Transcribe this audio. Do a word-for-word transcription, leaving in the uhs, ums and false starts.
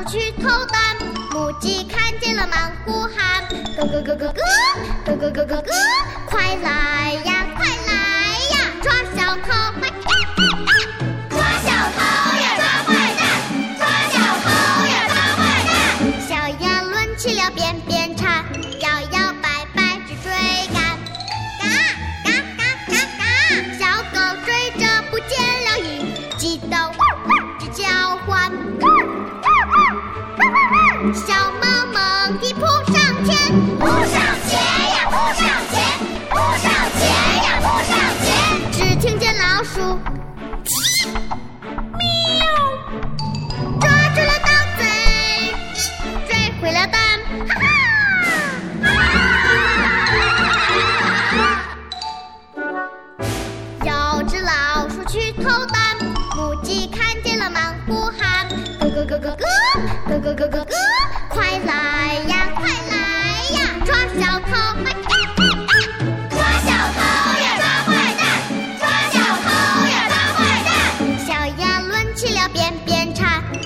去偷蛋，母鸡看见了忙呼喊，咯咯咯咯咯，咯咯咯咯咯，快来呀，快来呀，抓小偷！抓小偷呀，抓坏蛋！抓小偷呀，抓坏蛋！小鸭抡起了便便铲，摇摇摆摆去追赶，嘎嘎嘎嘎嘎，小狗追着不见了影，急得汪汪直叫唤。小猫猛地扑上前，扑上前呀，扑上前，扑上前呀，扑上前。只听见老鼠喵，抓住了盗贼，追回了蛋，哈哈！有只老鼠去偷蛋，母鸡看见了忙呼喊，咯咯咯咯咯，咯咯咯咯咯，快来呀，快来呀，抓小偷！抓小偷呀，抓坏蛋！抓小偷呀，抓坏蛋！小鸭抡起了便便铲，